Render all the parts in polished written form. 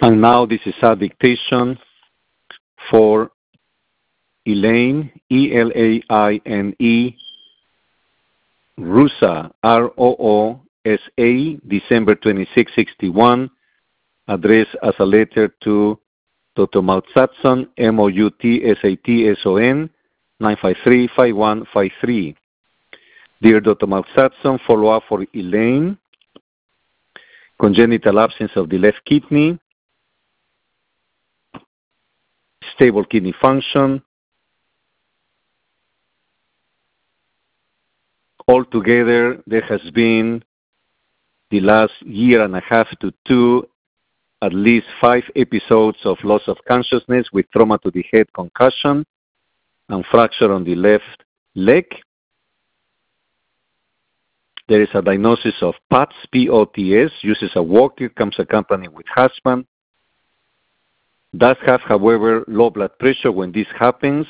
And now this is a dictation for Elaine, Elaine, Roosa, Roosa, December 2661, addressed as a letter to Dr. Moutsatson, Moutsattson, 953-5153. Dear Dr. Moutsatson, follow-up for Elaine, congenital absence of the left kidney, stable kidney function. Altogether, there has been the last year and a half to two, at least 5 episodes of loss of consciousness with trauma to the head, concussion, and fracture on the left leg. There is a diagnosis of POTS, P-O-T-S, uses a walker, comes accompanied with husband. Does have, however, low blood pressure when this happens.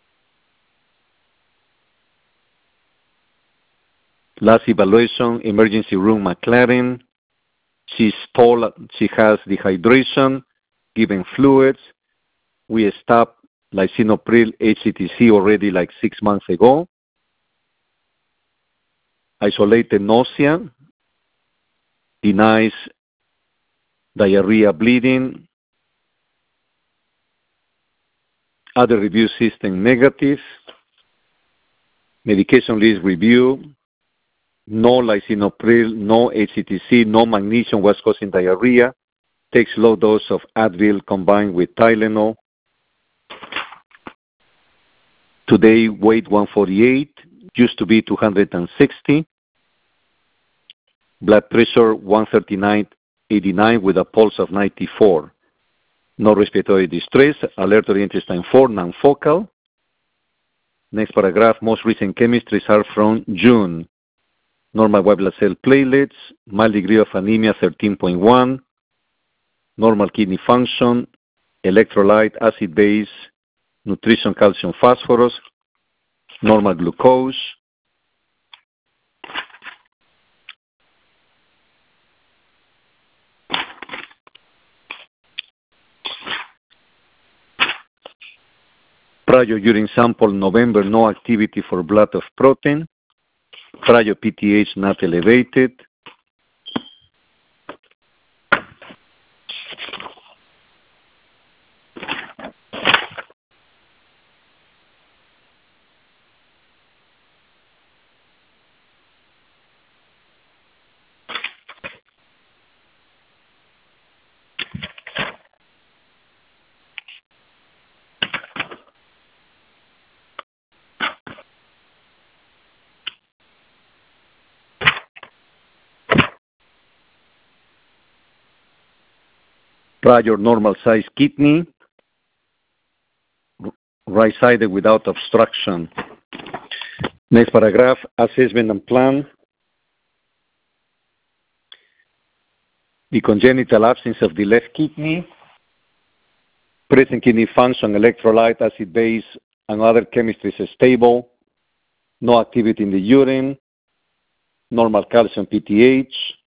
Last evaluation, emergency room McLaren. She's told she has dehydration, given fluids. We stopped lisinopril HCTC already like 6 months ago. Isolated nausea, denies diarrhea, bleeding. Other review system negative. Medication list review. No lisinopril, no HCTC, no magnesium was causing diarrhea. Takes low dose of Advil combined with Tylenol. Today, weight 148, used to be 260. Blood pressure 139/89 with a pulse of 94. No respiratory distress, alertory intestine 4, non-focal. Next paragraph, most recent chemistries are from June. Normal white blood cell platelets, mild degree of anemia 13.1, normal kidney function, electrolyte, acid base, nutrition, calcium, phosphorus, normal glucose. Prior urine sample November, no activity for blood of protein. Prior PTH not elevated. Prior normal size kidney, right-sided without obstruction. Next paragraph, assessment and plan. The congenital absence of the left kidney, present kidney function, electrolyte, acid base, and other chemistries is stable. No activity in the urine. Normal calcium PTH.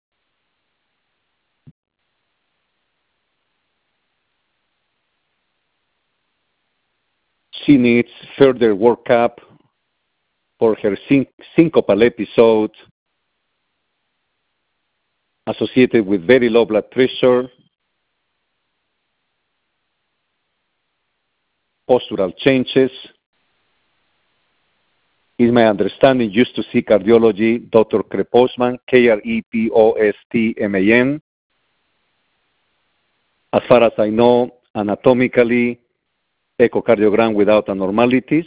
She needs further workup for her syncopal episode associated with very low blood pressure, postural changes. Is my understanding used to see cardiology, Dr. Krepostman, Krepostman. As far as I know, anatomically, echocardiogram without abnormalities.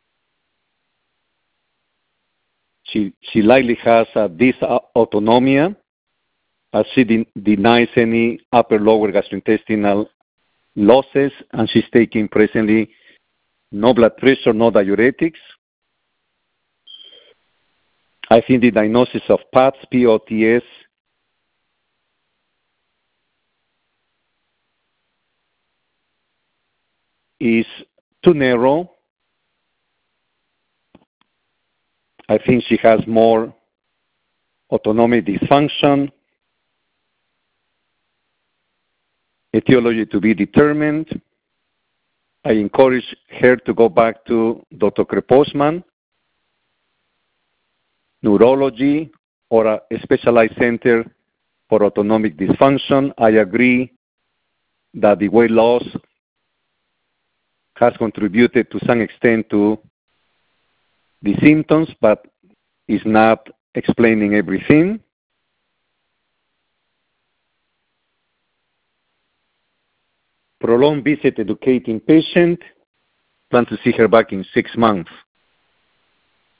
She likely has dysautonomia, as she denies any upper-lower gastrointestinal losses, and she's taking presently no blood pressure, no diuretics. I think the diagnosis of POTS, P-O-T-S, is too narrow. I think she has more autonomic dysfunction. etiology to be determined. I encourage her to go back to Dr. Kreposman, neurology, or a specialized center for autonomic dysfunction. I agree that the weight loss has contributed to some extent to the symptoms, but is not explaining everything. Prolonged visit educating patient. Plan to see her back in 6 months.